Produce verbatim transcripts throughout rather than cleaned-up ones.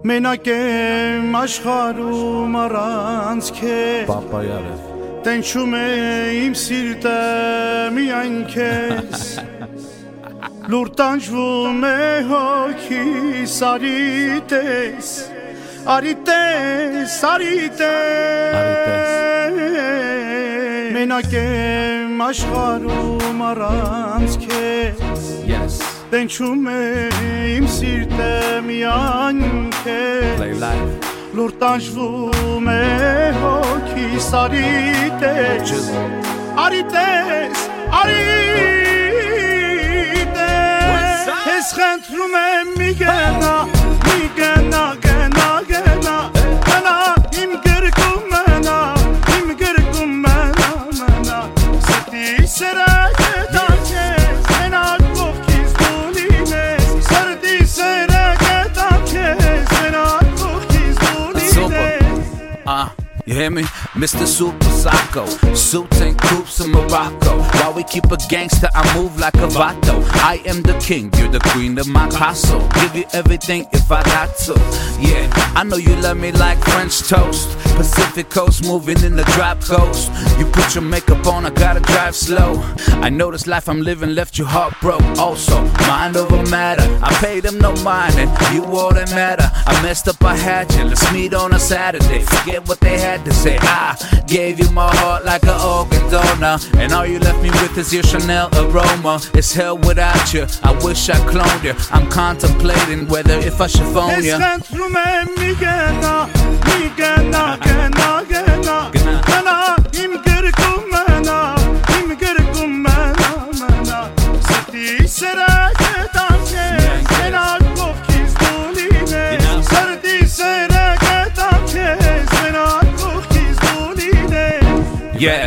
Մենակ եմ աշխարհում առանց քեզ Պապա յարև Տենչում է իմ սիրտը միայն քեզ Լուր տանջվում է հոգիս արի տես Արի տես, արի տես Մենակ եմ աշխարհում առանց քեզ Yes Տենչում է իմ սիրտը միայն քեզ Լուր տանջվում է հոգիս արի տես Արի տես, արի տես Ես խնդրում եմ մի գնա, մի գնա, գնա, գնա Մնա, իմ գրկում մնա, իմ գրկում մնա, մնա Սրտի սերը գետա քեզ, մենակ կողքից դու լինես Սրտի սերը գետա քեզ, մենակ կողքից դու լինես You hear me? Mister Super Psycho Suits and coops in Morocco While we keep a gangster, I move like a vato I am the king, you're the queen of my castle Give you everything if I got to Yeah, I know you love me like French toast Pacific coast, moving in the drop coast You put your makeup on, I gotta drive slow I know this life I'm living left you heartbroken Also, mind over matter I paid them no mind and you all that matter I messed up, I had you, let's meet on a Saturday Forget what they had to say I gave you my heart like an organ donor And all you left me with is your Chanel aroma It's hell without you, I wish I cloned you I'm contemplating whether if I should phone you Ես խնդրում եմ մի գնա, մի գնա, գնա, գնա Մնա, իմ գրկում մնա, իմ գրկում մնա, մնա Սրտի սերը գետա քեզ, մենակ կողքից դու լինես Սրտի սերը գետա քեզ, մենակ կողքից դու լինես Yeah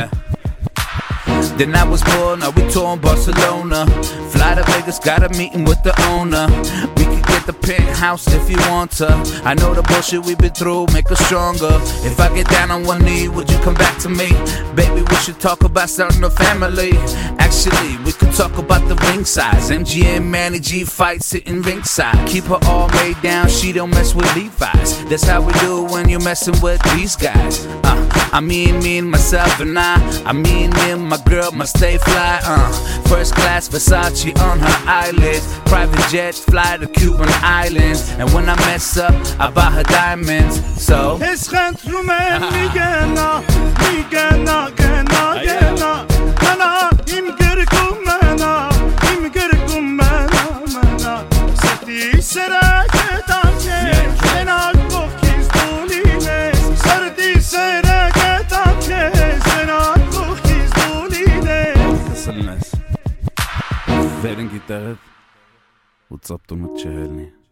Then I was born, now we touring Barcelona Fly to Vegas, got a meeting with the owner We could get the penthouse if you want to I know the bullshit we've been through, make us stronger If I get down on one knee, would you come back to me? Baby, we should talk about starting a family Actually, we could talk about the ring size M G M, Manny G fight sitting ringside Keep her all made down, she don't mess with Levi's That's how we do when you're messing with these guys uh, I mean, me and myself and I I mean, me and my girl must stay fly, uh First class Versace on her eyelids Private jet, fly to Cuban islands And when I mess up, I buy her diamonds So Ես խնդրում եմ մի գնա, մի գնա, գնա, գնա Մնա, իմ գրկում մնա, իմ գրկում մնա, մնա Սրտի սերը գետա քեզ, մենակ կողքից դու լինես Սրտի սերը գետա քեզ, մենակ կողքից դու լինես Կսլնես Վեր են գիտարդ ու ծապտումը չհելնի